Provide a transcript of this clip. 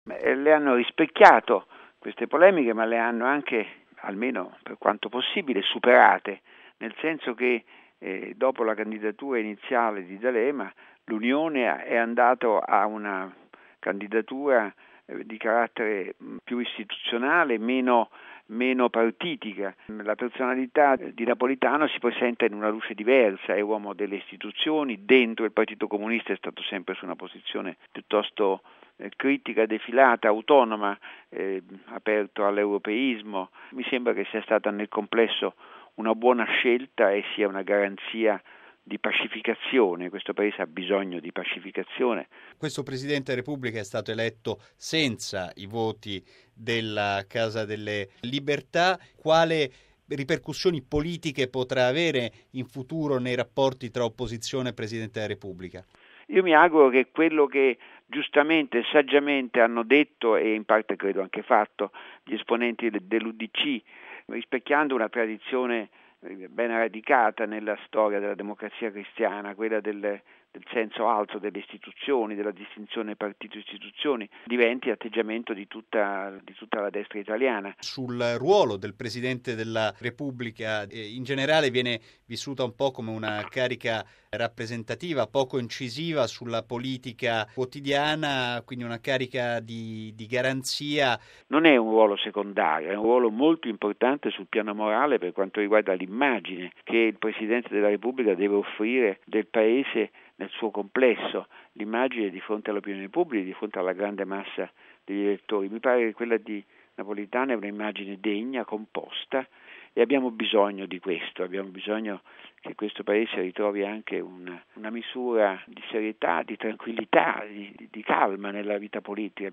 Le hanno rispecchiato queste polemiche, ma le hanno anche, almeno per quanto possibile, superate, nel senso che dopo la candidatura iniziale di D'Alema, l'Unione è andato a una candidatura di carattere più istituzionale, meno partitica. La personalità di Napolitano si presenta in una luce diversa, è uomo delle istituzioni, dentro il Partito Comunista è stato sempre su una posizione piuttosto critica, defilata, autonoma, aperto all'europeismo. Mi sembra che sia stata nel complesso una buona scelta e sia una garanzia di pacificazione. Questo paese ha bisogno di pacificazione. Questo Presidente della Repubblica è stato eletto senza i voti della Casa delle Libertà. Quale ripercussioni politiche potrà avere in futuro nei rapporti tra opposizione e Presidente della Repubblica? Io mi auguro che quello che giustamente e saggiamente hanno detto e in parte credo anche fatto gli esponenti dell'UDC, rispecchiando una tradizione ben radicata nella storia della democrazia cristiana, quella del senso alto delle istituzioni, della distinzione partito-istituzioni, diventi atteggiamento di tutta la destra italiana. Sul ruolo del Presidente della Repubblica in generale viene vissuta un po' come una carica rappresentativa, poco incisiva sulla politica quotidiana, quindi una carica di garanzia. Non è un ruolo secondario, è un ruolo molto importante sul piano morale per quanto riguarda l'immagine che il Presidente della Repubblica deve offrire del Paese nel suo complesso, l'immagine di fronte all'opinione pubblica, di fronte alla grande massa degli elettori. Mi pare che quella di Napolitano è un'immagine degna, composta, e abbiamo bisogno di questo, abbiamo bisogno che questo Paese ritrovi anche una misura di serietà, di tranquillità, di calma nella vita politica.